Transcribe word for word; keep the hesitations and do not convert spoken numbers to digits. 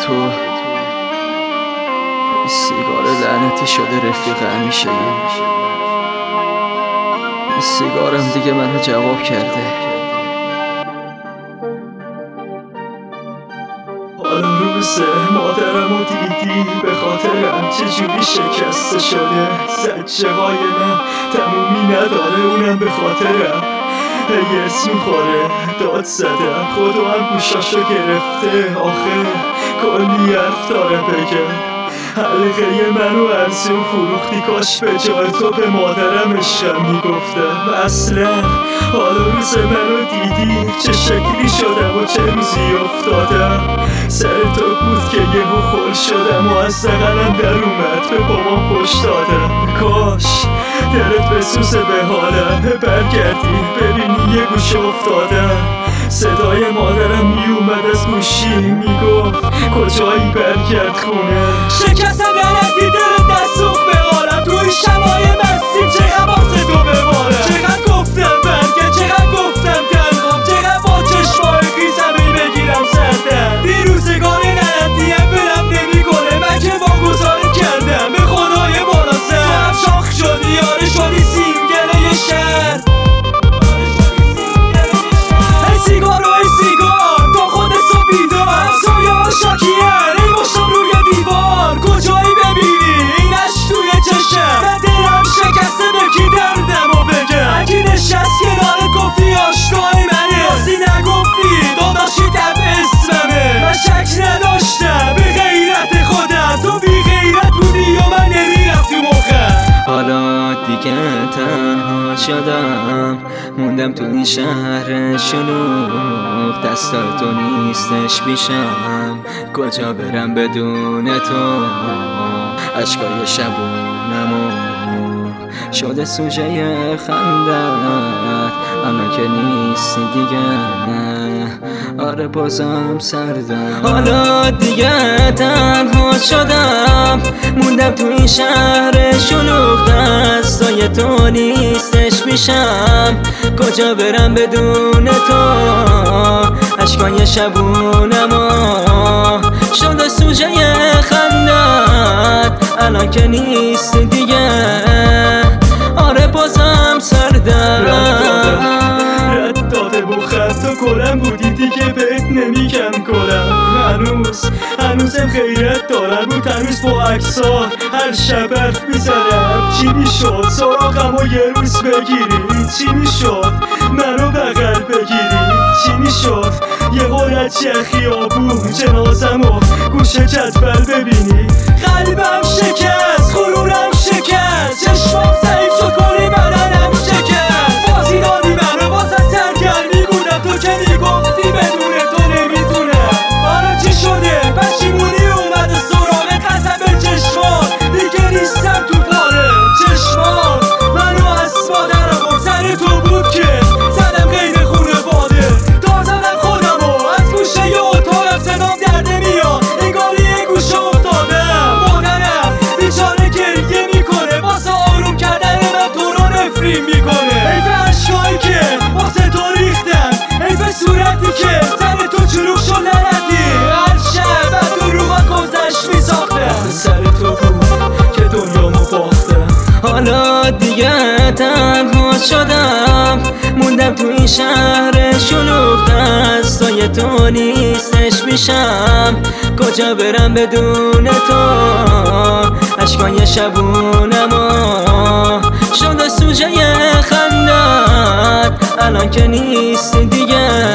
تو این سیگار لعنتی شده رفیق همیشه. این سیگارم دیگه منو جواب کرده. حالا روزه مادرمو دیدی، به خاطرم چجوری شکسته شده. زجه های من تمومی نداره، اونم به خاطرم هی اسم میخوره. داد زدم خدا هم گوشاشو گرفته، آخه کلی حرف داره بگم. حلقه منو ارزون فروختی، کاش به جای تو به مادرم عشقم میگفتم. اصلا حالا روز منو دیدی، چه شکلی شدم و چه روزی افتادم. سر تو بود که یهو خل شدم و از دقلم در اومد، به بابام پش دادم. کاش دلت بسوزه به حالم، برگردی ببینی یه گوشه افتادم. صدای مادرم میومد از گوشی، میگفت کجایی برگرد خونه. شکستم لعنتی دل دست سوخ به غارم، توی شبای مستیم چقدر واسه تو ببارم. چقدر گفتم برگرد، چقدر گفتم تنهام، چقدر با چشمای خیزم ای بگیرم سردم. دیروزگار لعنتیم برم نمی کنه، من که واگذاره کردم به خدای بالا سر. تو هم شاخ شدی یاره، شدی سینگله شهر. ای سیگار و ای سیگار تا خودتو بیدار، همسایه ها شاکیان ای مشتم روی دیوار. کجایی ببینی اینش توی چشم، من دلم شکسته به کی دردم و بگم. اگه نشست کنار گفتی آشقای منه، راستی نگفتی داداشی دم اسممه. من شک نداشتم به غیرت خودم، تو بی غیرت بودی و من نمیرفت تو مخم. حالا دیگه تنها شدم، موندم تو این شهر شلوغ. دستای تو نیستش پیشم، کجا برم بدون تو. عشقای شبونمو شده سوژه خندت، الان که نیستی دیگه آره بازم سردم. حالا دیگه تنها شدم، موندم تو این شهر شلوغ. دستای تو نیستش پیشم، کجا برم بدون تو. عشقای شبونمو شده سوژه خندت، الان که نیست دیگه آره بازم سردم. رد داده بو خط و کلم بودی دیگه بهت نمیگم کلم. هنوز هنوزم غیرت دارم بود، هنوز با اکسات هر شب حرف میزنم. چی میشد سراغم و یه روز بگیری؟ چی میشد منو بغل بگیری؟ چی میشد یه قرد خیابون جنازم و گوش جدول ببینی؟ قلبم شکست، غرورم شکست، چشمام ضعیف شد کلی بدنم شکست. بازی دادی منو واسه سرگرمی بودم، تو که میگفتی بدون تو نمیتونم. حالا چی شده پشیمونی اومده سراغ، قسم به چشمات دیگه نیستم تو پاره. چشمات منو از مادرم و سر تو بود که زدم غیر خونواده. تا زدم خودم و از گوشه ی اتاقم صدام درده میاد، انگار یه گوشه افتادم. مادرم بیچاره گریه میکنه، واسه آروم کردن من تو رو نفرین میکنه. ای به عشقایی که واسه تو ریختم، ای به صورتی که سر تو چروک شد لعنتی. هر شب از دروغا گذشت میساختم، سر تو بود که دنیامو باختم. حالا دیگه تنها شدم، موندم تو این شهر شلوغ. دستای تو نیستش پیشم، کجا برم بدون تو. عشقای شبونمو شده سوژه خندت، الان که نیست دیگه